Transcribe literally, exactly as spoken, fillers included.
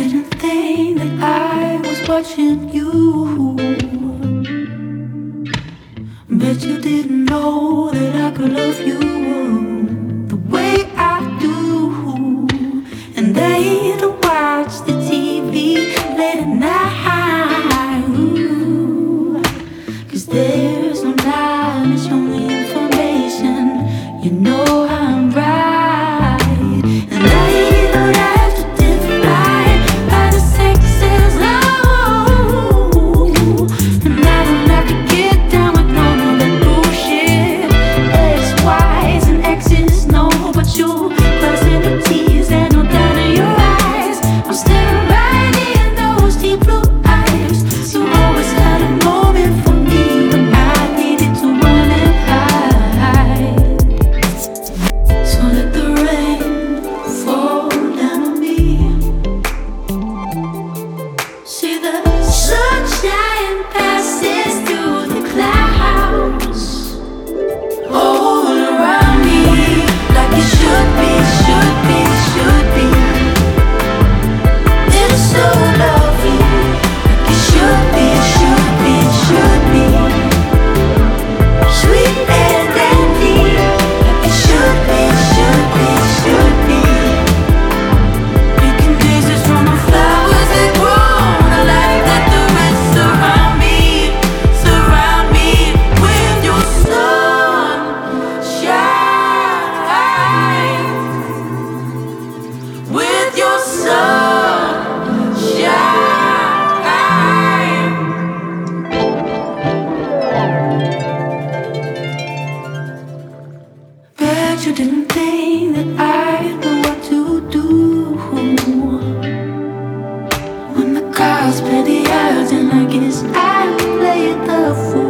didn't think that I was watching you. Bet you didn't know that I could love you the way I do. And I either watch the T V late at night, ooh, 'cause there's no knowledge, only information. You know I'm right. And I either have to divide by the sexes, oh, and I don't have to get down with none of that bullshit. X, Y's and X's, no, but you crossing the T's and no doubt in your eyes. I'm staring right in those deep blue eyes. You always had a moment for me when I needed to run and hide. So let the rain fall down on me. See the sunshine passes through the clouds all around me, like it should be, should be, should be. It's so lovely, like it should be, should be, should be. Sweet and dandy, like it should be, should be, should be. Picking daisies from the flowers that grow. I like that the rest surround me, surround me with your sunshine, with your sunshine. Bet you didn't think that I'd know what to do when the cards play the odds, and I guess I played the fool.